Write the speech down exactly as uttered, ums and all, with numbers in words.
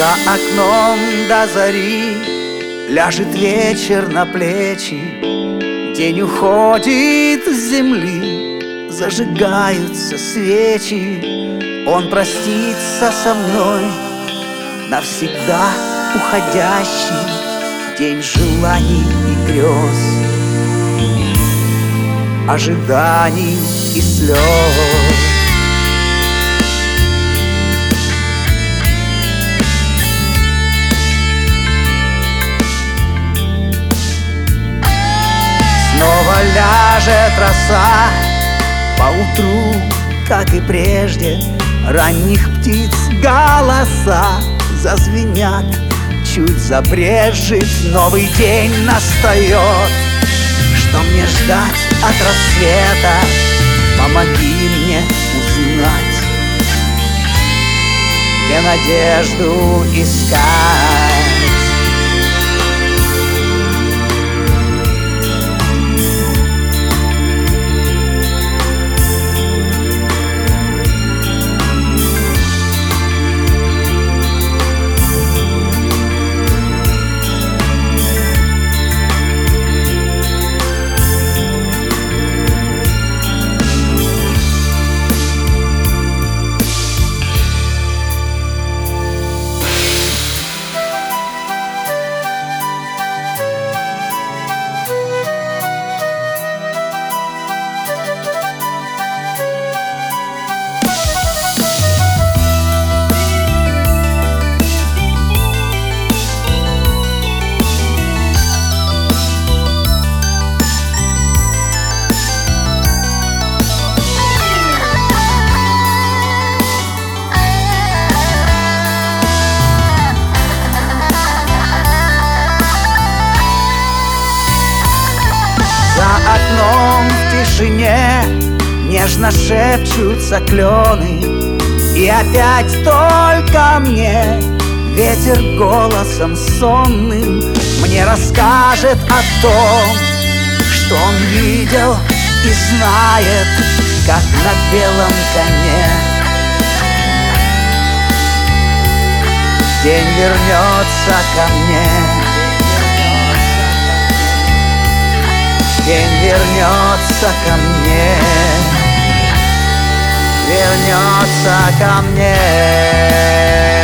За окном до зари ляжет вечер на плечи. День уходит с земли, зажигаются свечи. Он простится со мной, навсегда уходящий. День желаний и грез, ожиданий и слез. Снова ляжет роса поутру, как и прежде. Ранних птиц голоса зазвенят, чуть забрежет, новый день настает. Что мне ждать от рассвета? Помоги мне узнать, где надежду искать. За окном в тишине нежно шепчутся клены. И опять только мне ветер голосом сонным мне расскажет о том, что он видел и знает, как на белом коне день вернется ко мне. День вернется ко мне, вернется ко мне.